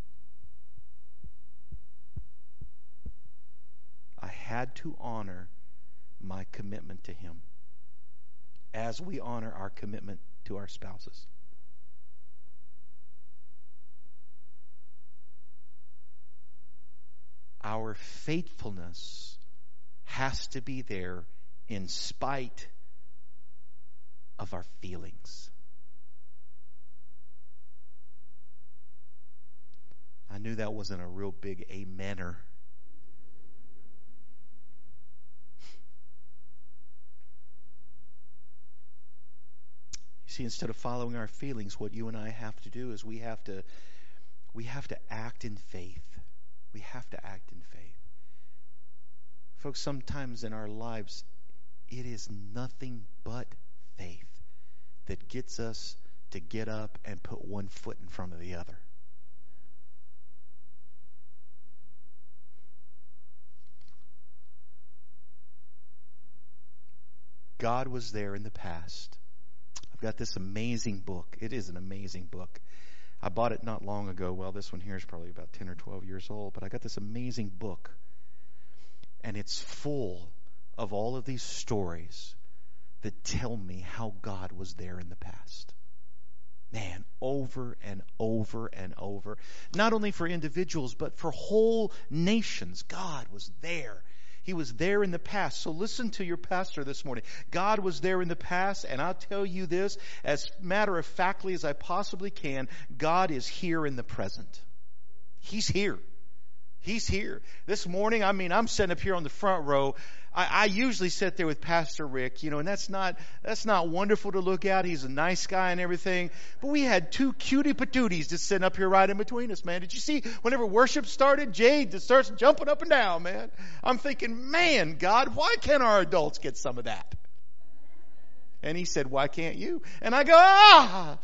I had to honor my commitment to him as we honor our commitment to our spouses. Our faithfulness has to be there in spite of our feelings. I knew that wasn't a real big amener. You see, instead of following our feelings, what you and I have to do is we have to act in faith. We have to act in faith. Folks, sometimes in our lives, it is nothing but faith that gets us to get up and put one foot in front of the other. God was there in the past. I've got this amazing book. It is an amazing book. I bought it not long ago. Well, this one here is probably about 10 or 12 years old, but I got this amazing book. And it's full of all of these stories that tell me how God was there in the past. Man, over and over and over. Not only for individuals, but for whole nations. God was there. He was there in the past. So listen to your pastor this morning. God was there in the past, and I'll tell you this, as matter of factly as I possibly can, God is here in the present. He's here. He's here. This morning, I'm sitting up here on the front row. I usually sit there with Pastor Rick, and that's not wonderful to look at. He's a nice guy and everything. But we had two cutie patooties just sitting up here right in between us, man. Did you see whenever worship started, Jade just starts jumping up and down, man. I'm thinking, man, God, why can't our adults get some of that? And he said, why can't you? And I go, ah!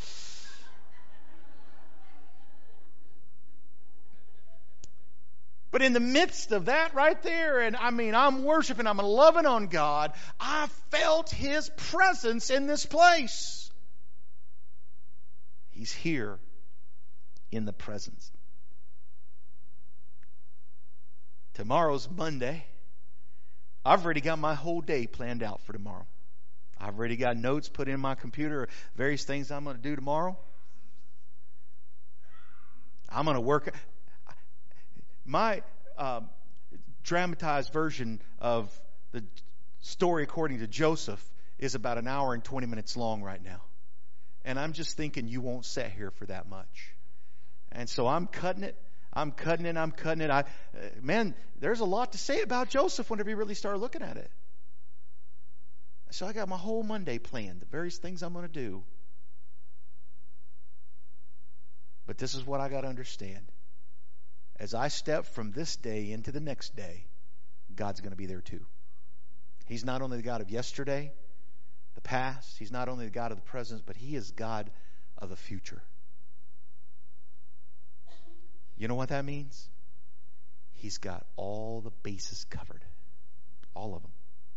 But in the midst of that right there, and I'm worshiping, I'm loving on God, I felt his presence in this place. He's here in the presence. Tomorrow's Monday. I've already got my whole day planned out for tomorrow. I've already got notes put in my computer, various things I'm going to do tomorrow. I'm going to work. My dramatized version of the story according to Joseph is about an hour and 20 minutes long right now. And I'm just thinking you won't sit here for that much. And so I'm cutting it. Man, there's a lot to say about Joseph whenever you really start looking at it. So I got my whole Monday planned, the various things I'm going to do. But this is what I got to understand. As I step from this day into the next day, God's going to be there too. He's not only the God of yesterday, the past. He's not only the God of the present, but He is God of the future. You know what that means? He's got all the bases covered. All of them.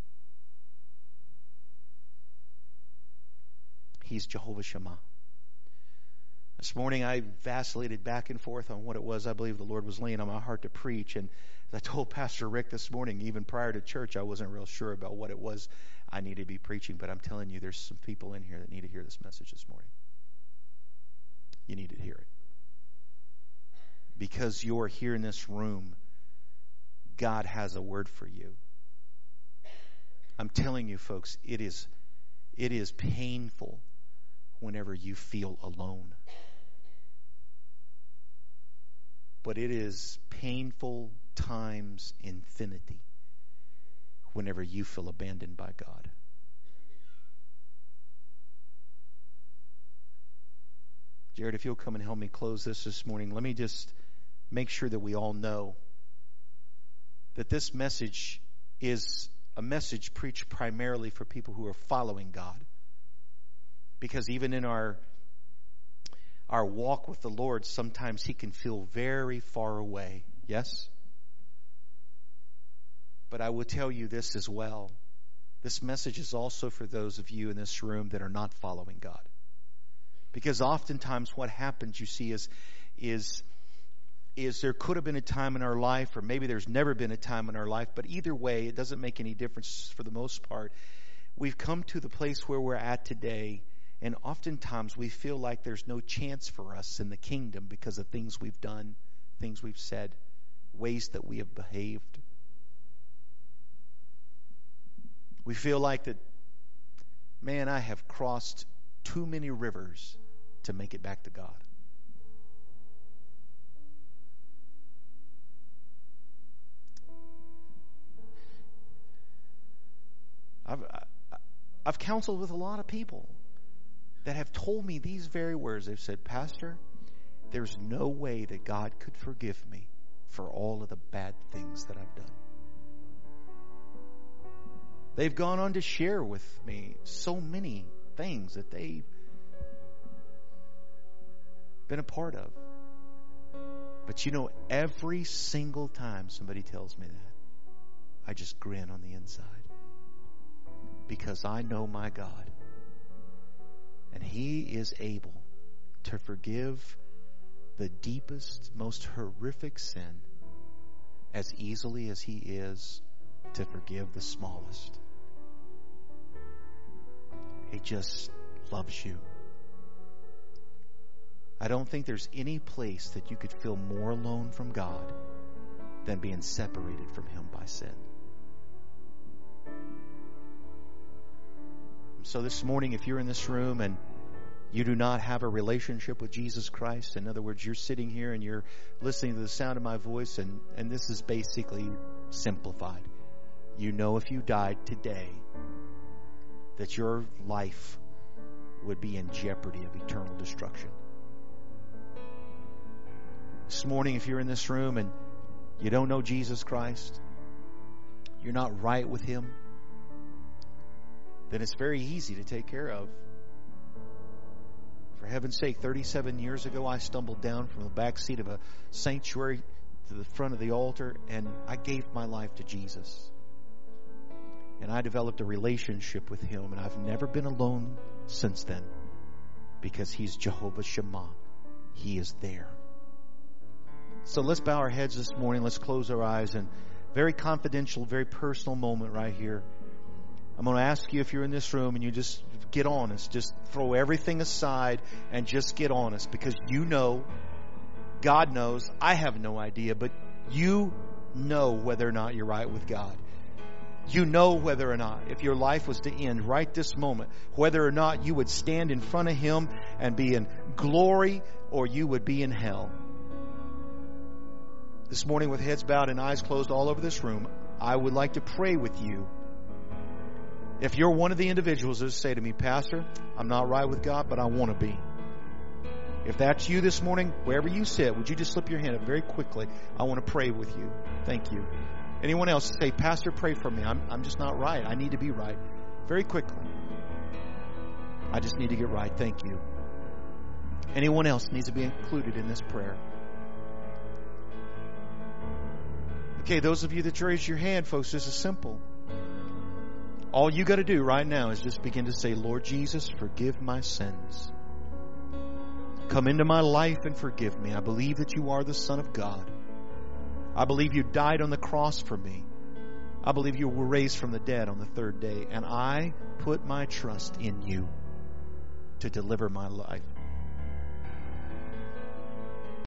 He's Jehovah Shammah. This morning I vacillated back and forth on what it was I believe the Lord was laying on my heart to preach. And as I told Pastor Rick this morning, even prior to church, I wasn't real sure about what it was I needed to be preaching. But I'm telling you, there's some people in here that need to hear this message this morning. You need to hear it. Because you're here in this room, God has a word for you. I'm telling you, folks, it is painful whenever you feel alone. But it is painful times infinity whenever you feel abandoned by God. Jared, if you'll come and help me close this morning, let me just make sure that we all know that this message is a message preached primarily for people who are following God. Because even in our walk with the Lord, sometimes He can feel very far away. Yes? But I will tell you this as well. This message is also for those of you in this room that are not following God. Because oftentimes what happens, you see, is there could have been a time in our life, or maybe there's never been a time in our life, but either way, it doesn't make any difference for the most part. We've come to the place where we're at today, and oftentimes we feel like there's no chance for us in the kingdom because of things we've done, things we've said, ways that we have behaved. We feel like that, man, I have crossed too many rivers to make it back to God. I've counseled with a lot of people that have told me these very words. They've said, Pastor, there's no way that God could forgive me for all of the bad things that I've done. They've gone on to share with me so many things that they've been a part of. But you know, every single time somebody tells me that, I just grin on the inside. Because I know my God. And He is able to forgive the deepest, most horrific sin as easily as He is to forgive the smallest. He just loves you. I don't think there's any place that you could feel more alone from God than being separated from Him by sin. So this morning, if you're in this room and you do not have a relationship with Jesus Christ, in other words, you're sitting here and you're listening to the sound of my voice, and this is basically simplified. You know, if you died today, that your life would be in jeopardy of eternal destruction. This morning, if you're in this room and you don't know Jesus Christ, you're not right with Him, then it's very easy to take care of. For heaven's sake, 37 years ago, I stumbled down from the back seat of a sanctuary to the front of the altar, and I gave my life to Jesus. And I developed a relationship with Him, and I've never been alone since then, because He's Jehovah Shammah. He is there. So let's bow our heads this morning. Let's close our eyes, and very confidential, very personal moment right here. I'm going to ask you, if you're in this room and you just get honest, just throw everything aside and just get honest, because you know, God knows, I have no idea, but you know whether or not you're right with God. You know whether or not, if your life was to end right this moment, whether or not you would stand in front of Him and be in glory or you would be in hell. This morning, with heads bowed and eyes closed all over this room, I would like to pray with you. If you're one of the individuals that say to me, Pastor, I'm not right with God, but I want to be. If that's you this morning, wherever you sit, would you just slip your hand up very quickly? I want to pray with you. Thank you. Anyone else say, Pastor, pray for me. I'm just not right. I need to be right. Very quickly. I just need to get right. Thank you. Anyone else needs to be included in this prayer? Okay, those of you that raised your hand, folks, this is simple. All you got to do right now is just begin to say, Lord Jesus, forgive my sins. Come into my life and forgive me. I believe that you are the Son of God. I believe you died on the cross for me. I believe you were raised from the dead on the third day. And I put my trust in you to deliver my life.